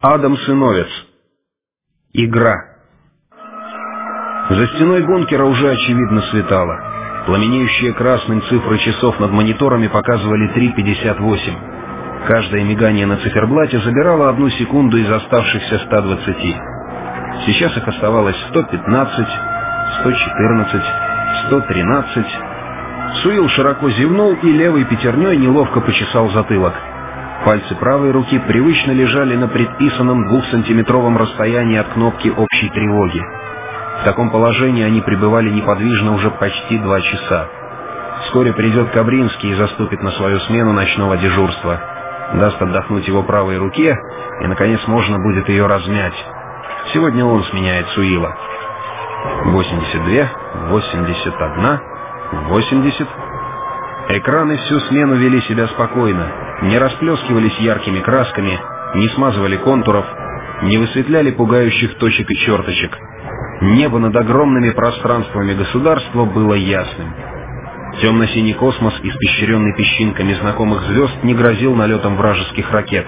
Адам Сыновец. Игра. За стеной бункера уже очевидно светало. Пламенеющие красным цифры часов над мониторами показывали 3:58. Каждое мигание на циферблате забирало 1 секунду из оставшихся 120. Сейчас их оставалось 115, 114, 113. Суил широко зевнул и левой пятерней неловко почесал затылок. Пальцы правой руки привычно лежали на предписанном 2-сантиметровом расстоянии от кнопки общей тревоги. В таком положении они пребывали неподвижно уже почти 2 часа. Вскоре придет Кабринский и заступит на свою смену ночного дежурства. Даст отдохнуть его правой руке, и, наконец, можно будет ее размять. Сегодня он сменяет Суила. 82, 81, 80. Экраны всю смену вели себя спокойно, не расплескивались яркими красками, не смазывали контуров, не высветляли пугающих точек и черточек. Небо над огромными пространствами государства было ясным. Темно-синий космос, испещренный песчинками знакомых звезд, не грозил налетом вражеских ракет.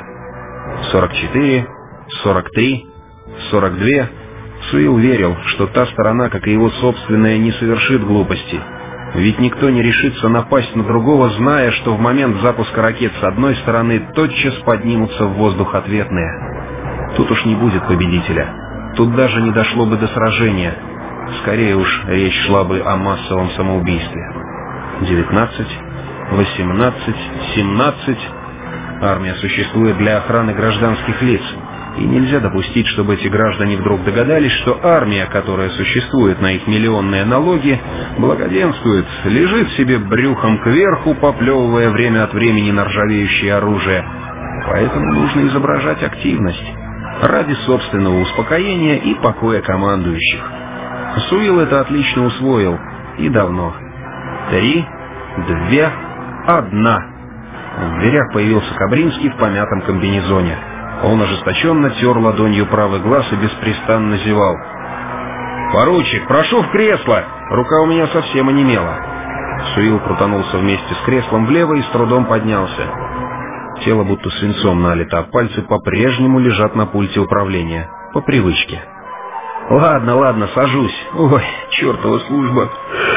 44, 43, 42. Суил верил, что та сторона, как и его собственная, не совершит глупости. Ведь никто не решится напасть на другого, зная, что в момент запуска ракет с одной стороны тотчас поднимутся в воздух ответные. Тут уж не будет победителя. Тут даже не дошло бы до сражения. Скорее уж речь шла бы о массовом самоубийстве. 19, 18, 17. Армия существует для охраны гражданских лиц. И нельзя допустить, чтобы эти граждане вдруг догадались, что армия, которая существует на их миллионные налоги, благоденствует, лежит себе брюхом кверху, поплевывая время от времени на ржавеющее оружие. Поэтому нужно изображать активность ради собственного успокоения и покоя командующих. Суил это отлично усвоил. И давно. 3, 2, 1. В дверях появился Кабринский в помятом комбинезоне. Он ожесточенно тер ладонью правый глаз и беспрестанно зевал. «Поручик, прошу в кресло! Рука у меня совсем онемела». Суил крутанулся вместе с креслом влево и с трудом поднялся. Тело будто свинцом налито, а пальцы по-прежнему лежат на пульте управления. По привычке. «Ладно, ладно, сажусь. Ой, чертова служба».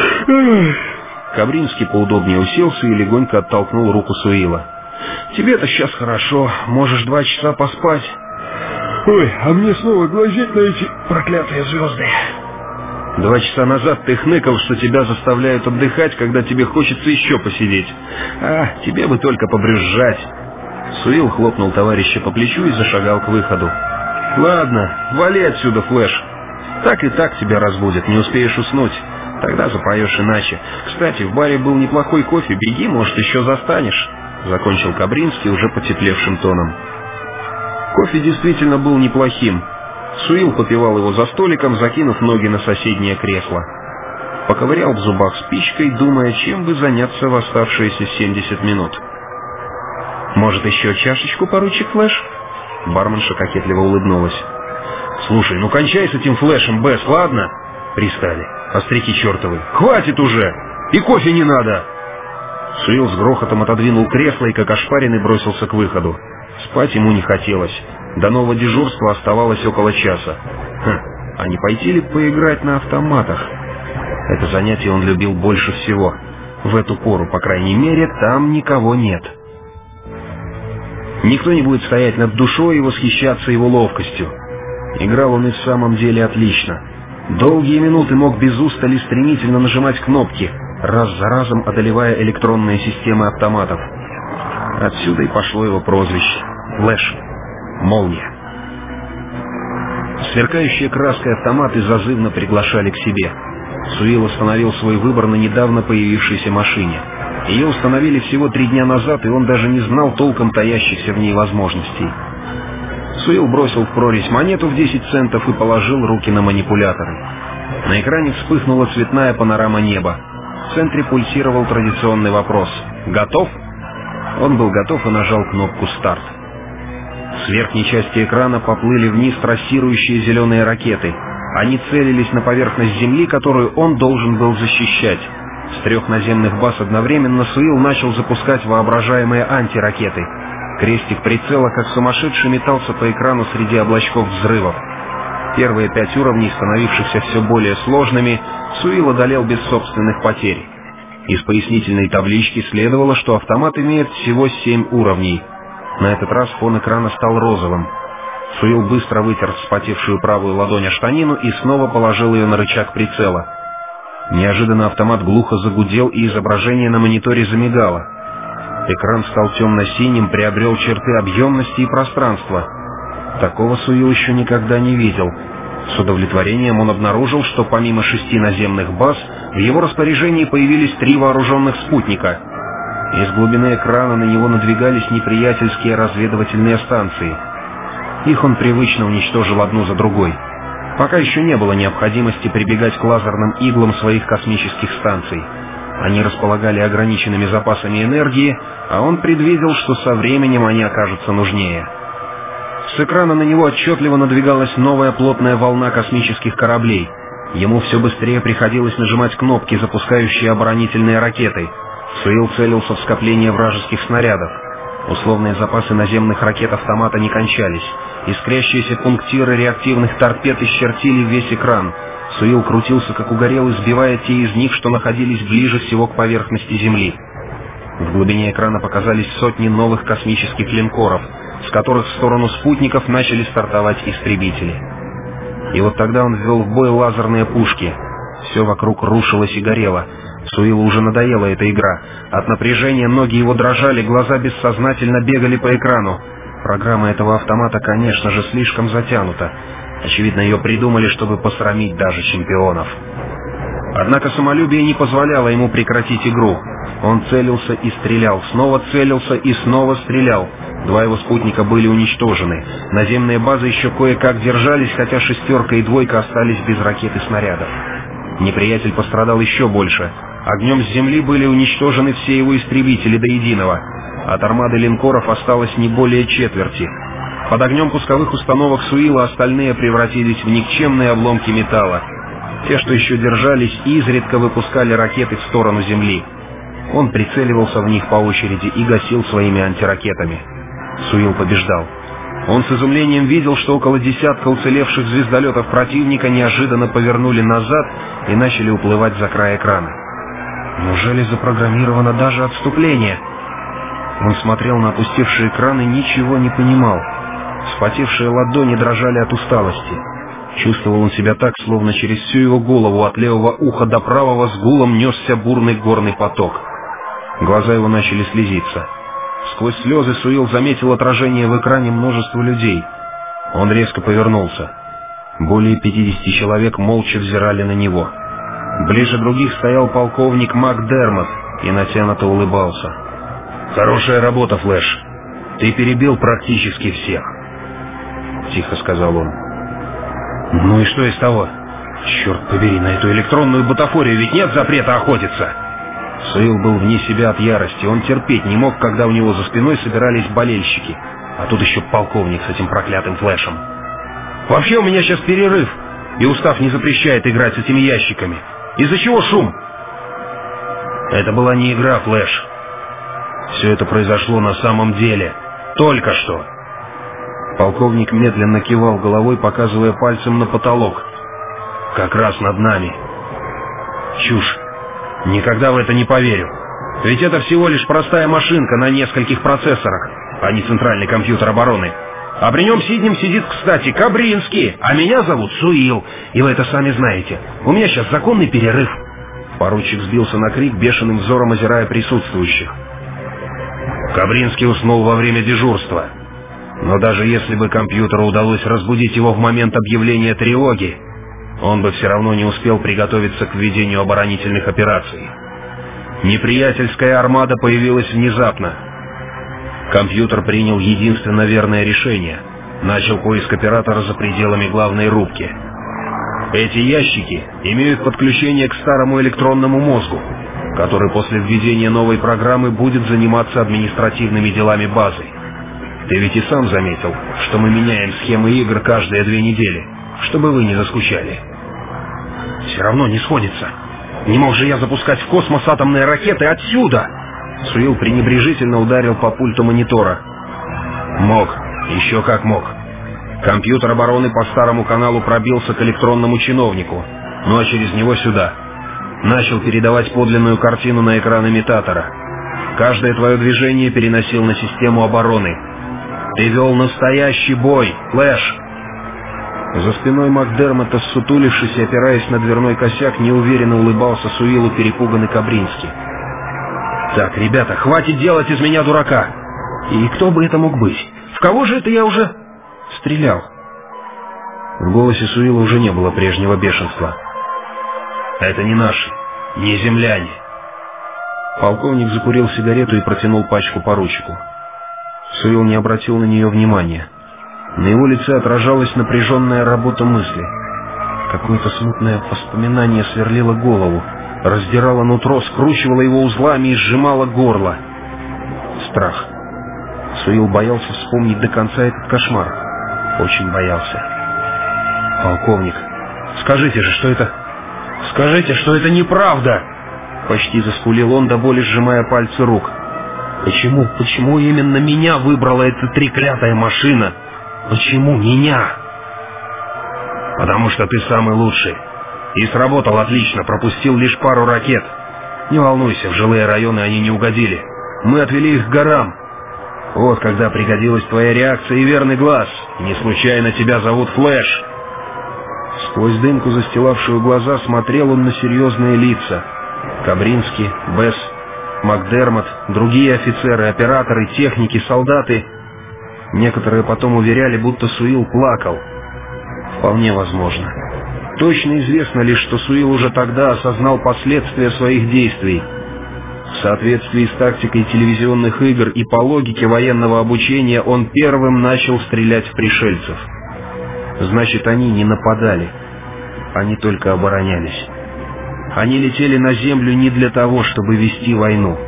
Кабринский поудобнее уселся и легонько оттолкнул руку Суила. «Тебе-то сейчас хорошо, можешь 2 часа поспать». «Ой, а мне снова глазеть на эти проклятые звезды». 2 часа назад ты хныкал, что тебя заставляют отдыхать, когда тебе хочется еще посидеть. А, тебе бы только побрюзжать». Суил хлопнул товарища по плечу и зашагал к выходу. «Ладно, вали отсюда, Флэш. Так и так тебя разбудят, не успеешь уснуть. Тогда запоешь иначе. Кстати, в баре был неплохой кофе, беги, может, еще застанешь». Закончил Кабринский уже потеплевшим тоном. Кофе действительно был неплохим. Суил попивал его за столиком, закинув ноги на соседнее кресло. Поковырял в зубах спичкой, думая, чем бы заняться в оставшиеся 70 минут. «Может, еще чашечку, поручик Флэш?» Барменша кокетливо улыбнулась. «Слушай, ну кончай с этим Флэшем, Бесс, ладно?» Пристали. «Остряки чертовы! Хватит уже! И кофе не надо!» Суил с грохотом отодвинул кресло и, как ошпаренный, бросился к выходу. Спать ему не хотелось. До нового дежурства оставалось около часа. А не пойти ли поиграть на автоматах? Это занятие он любил больше всего. В эту пору, по крайней мере, там никого нет. Никто не будет стоять над душой и восхищаться его ловкостью. Играл он и в самом деле отлично. Долгие минуты мог без устали стремительно нажимать кнопки, раз за разом одолевая электронные системы автоматов. Отсюда и пошло его прозвище — Флэш, Молния. Сверкающие краской автоматы зазывно приглашали к себе. Суил остановил свой выбор на недавно появившейся машине. Ее установили всего 3 дня назад, и он даже не знал толком таящихся в ней возможностей. Суил бросил в прорезь монету в 10 центов и положил руки на манипуляторы. На экране вспыхнула цветная панорама неба. В центре пульсировал традиционный вопрос: «Готов?». Он был готов и нажал кнопку «Старт». С верхней части экрана поплыли вниз трассирующие зеленые ракеты. Они целились на поверхность Земли, которую он должен был защищать. С 3 наземных баз одновременно Суил начал запускать воображаемые антиракеты. Крестик прицела, как сумасшедший, метался по экрану среди облачков взрывов. Первые 5 уровней, становившихся все более сложными, Суил одолел без собственных потерь. Из пояснительной таблички следовало, что автомат имеет всего 7 уровней. На этот раз фон экрана стал розовым. Суил быстро вытер вспотевшую правую ладонь о штанину и снова положил ее на рычаг прицела. Неожиданно автомат глухо загудел, и изображение на мониторе замигало. Экран стал темно-синим, приобрел черты объемности и пространства. Такого Суил еще никогда не видел. С удовлетворением он обнаружил, что помимо 6 наземных баз, в его распоряжении появились 3 вооруженных спутника. Из глубины экрана на него надвигались неприятельские разведывательные станции. Их он привычно уничтожил одну за другой. Пока еще не было необходимости прибегать к лазерным иглам своих космических станций. Они располагали ограниченными запасами энергии, а он предвидел, что со временем они окажутся нужнее. С экрана на него отчетливо надвигалась новая плотная волна космических кораблей. Ему все быстрее приходилось нажимать кнопки, запускающие оборонительные ракеты. Суил целился в скопление вражеских снарядов. Условные запасы наземных ракет автомата не кончались. Искрящиеся пунктиры реактивных торпед исчертили весь экран. Суил крутился как угорелый, сбивая те из них, что находились ближе всего к поверхности Земли. В глубине экрана показались сотни новых космических линкоров, с которых в сторону спутников начали стартовать истребители. И вот тогда он ввел в бой лазерные пушки. Все вокруг рушилось и горело. Суилу уже надоела эта игра. От напряжения ноги его дрожали, глаза бессознательно бегали по экрану. Программа этого автомата, конечно же, слишком затянута. Очевидно, ее придумали, чтобы посрамить даже чемпионов. Однако самолюбие не позволяло ему прекратить игру. Он целился и стрелял, снова целился и снова стрелял. 2 его спутника были уничтожены. Наземные базы еще кое-как держались, хотя 6 и 2 остались без ракет и снарядов. Неприятель пострадал еще больше. Огнем с земли были уничтожены все его истребители до единого. От армады линкоров осталось не более четверти. Под огнем пусковых установок Суила остальные превратились в никчемные обломки металла. Те, что еще держались, изредка выпускали ракеты в сторону Земли. Он прицеливался в них по очереди и гасил своими антиракетами. Суил побеждал. Он с изумлением видел, что около десятка уцелевших звездолетов противника неожиданно повернули назад и начали уплывать за край экрана. Неужели запрограммировано даже отступление? Он смотрел на опустевший экран и ничего не понимал. Вспотевшие ладони дрожали от усталости. Чувствовал он себя так, словно через всю его голову от левого уха до правого с гулом несся бурный горный поток. Глаза его начали слезиться. Сквозь слезы Суил заметил отражение в экране множества людей. Он резко повернулся. Более 50 человек молча взирали на него. Ближе других стоял полковник МакДермот и натянуто улыбался. «Хорошая работа, Флэш. Ты перебил практически всех», — тихо сказал он. «Ну и что из того? Черт побери, на эту электронную бутафорию ведь нет запрета охотиться!» Суил был вне себя от ярости. Он терпеть не мог, когда у него за спиной собирались болельщики. А тут еще полковник с этим проклятым Флэшем. «Вообще у меня сейчас перерыв, и устав не запрещает играть с этими ящиками. Из-за чего шум?» «Это была не игра, Флэш. Все это произошло на самом деле. Только что». Полковник медленно кивал головой, показывая пальцем на потолок. «Как раз над нами». «Чушь. Никогда в это не поверю. Ведь это всего лишь простая машинка на нескольких процессорах, а не центральный компьютер обороны. А при нем сидит, кстати, Кабринский, а меня зовут Суил, и вы это сами знаете. У меня сейчас законный перерыв». Поручик сбился на крик, бешеным взором озирая присутствующих. Кабринский уснул во время дежурства. Но даже если бы компьютеру удалось разбудить его в момент объявления тревоги, он бы все равно не успел приготовиться к ведению оборонительных операций. Неприятельская армада появилась внезапно. Компьютер принял единственно верное решение. Начал поиск оператора за пределами главной рубки. Эти ящики имеют подключение к старому электронному мозгу, который после введения новой программы будет заниматься административными делами базы. Ты ведь и сам заметил, что мы меняем схемы игр каждые 2 недели, чтобы вы не заскучали. Все равно не сходится. Не мог же я запускать в космос атомные ракеты отсюда? Суил пренебрежительно ударил по пульту монитора. Мог. Еще как мог. Компьютер обороны по старому каналу пробился к электронному чиновнику, ну а через него сюда. Начал передавать подлинную картину на экран имитатора. Каждое твое движение переносил на систему обороны. Ты вел настоящий бой, Флэш. За спиной Макдермота, ссутулившись и опираясь на дверной косяк, неуверенно улыбался Суилу перепуганный Кабринский. «Так, ребята, хватит делать из меня дурака! И кто бы это мог быть? В кого же это я уже стрелял?» В голосе Суила уже не было прежнего бешенства. «Это не наши, не земляне». Полковник закурил сигарету и протянул пачку поручику. Суил не обратил на нее внимания. На его лице отражалась напряженная работа мысли. Какое-то смутное воспоминание сверлило голову, раздирало нутро, скручивало его узлами и сжимало горло. Страх. Суил боялся вспомнить до конца этот кошмар. Очень боялся. «Полковник, скажите же, что это... Скажите, что это неправда!» Почти заскулил он, до боли сжимая пальцы рук. «Почему именно меня выбрала эта треклятая машина? Почему меня?» «Потому что ты самый лучший. И сработал отлично, пропустил лишь пару ракет. Не волнуйся, в жилые районы они не угодили. Мы отвели их к горам. Вот когда пригодилась твоя реакция и верный глаз. Не случайно тебя зовут Флэш». Сквозь дымку, застилавшую глаза, смотрел он на серьезные лица. Кабринский, Бесс, Макдермот, другие офицеры, операторы, техники, солдаты. Некоторые потом уверяли, будто Суил плакал. Вполне возможно. Точно известно лишь, что Суил уже тогда осознал последствия своих действий. В соответствии с тактикой телевизионных игр и по логике военного обучения он первым начал стрелять в пришельцев. Значит, они не нападали. Они только оборонялись. Они летели на землю не для того, чтобы вести войну.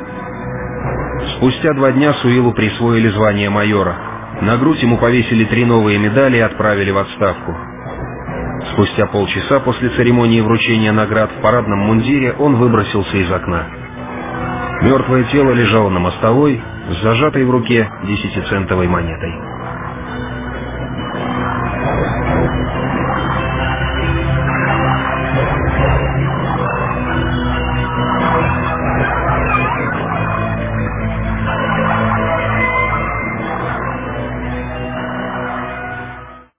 Спустя 2 дня Суилу присвоили звание майора. На грудь ему повесили 3 новые медали и отправили в отставку. Спустя полчаса после церемонии вручения наград в парадном мундире он выбросился из окна. Мертвое тело лежало на мостовой с зажатой в руке 10-центовой монетой.